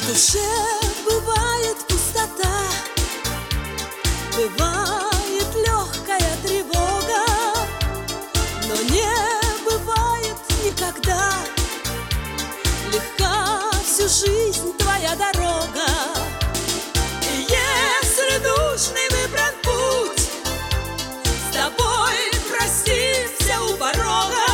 душе бывает пустота, бывает легкая тревога, но не бывает никогда легка всю жизнь твоя дорога. И если душный выбран путь, с тобой простимся у порога.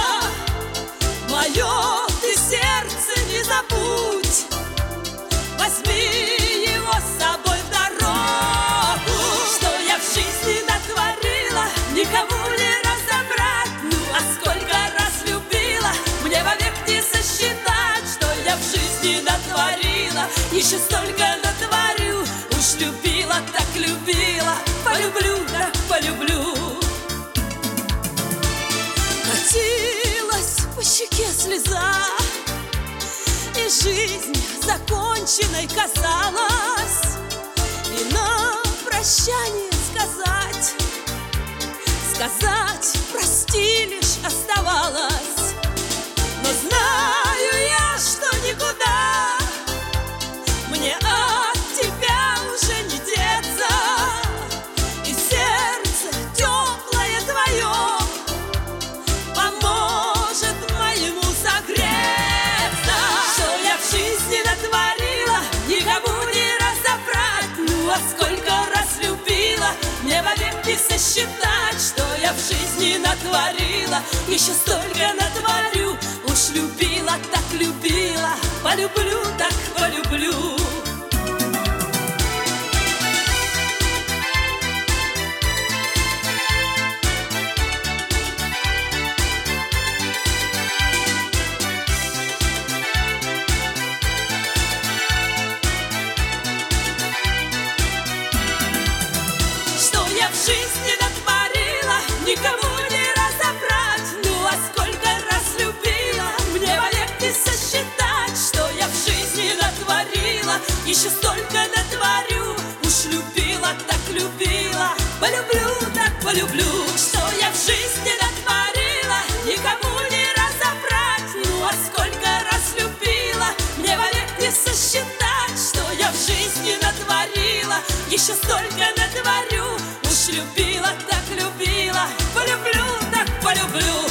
Мое ты сердце не забудь, возьми его с собой в дорогу. Что я в жизни натворила, никому не разобрать. Ну а сколько раз любила, мне вовек не сосчитать. Что я в жизни натворила, еще столько натворю. Уж любила, так любила, полюблю, так полюблю. Катилась по щеке слеза, и жизнь законченной казалась. И на прощание сказать прости лишь оставалось. Но знаю я, что никуда мне от тебя уже не деться, и сердце теплое твое поможет моему согреться. Что я в жизни натворила, никому не разобрать. Ну а сколько раз любила, мне вовек не сосчитать. Что я в жизни натворила, еще столько натворю. Уж любила, так любила, полюблю, так полюблю. Что я в жизни натворила, никому не разобрать. Ну а сколько раз любила, мне вовек не сосчитать. Что я в жизни натворила, еще столько натворю. Уж любила, так любила, полюблю, так полюблю. Что я в жизни натворила, никому не разобрать. Ну а сколько раз любила, мне вовек не сосчитать. Что я в жизни натворила, еще столько натворю. Уж любила, так любила, полюблю, так полюблю.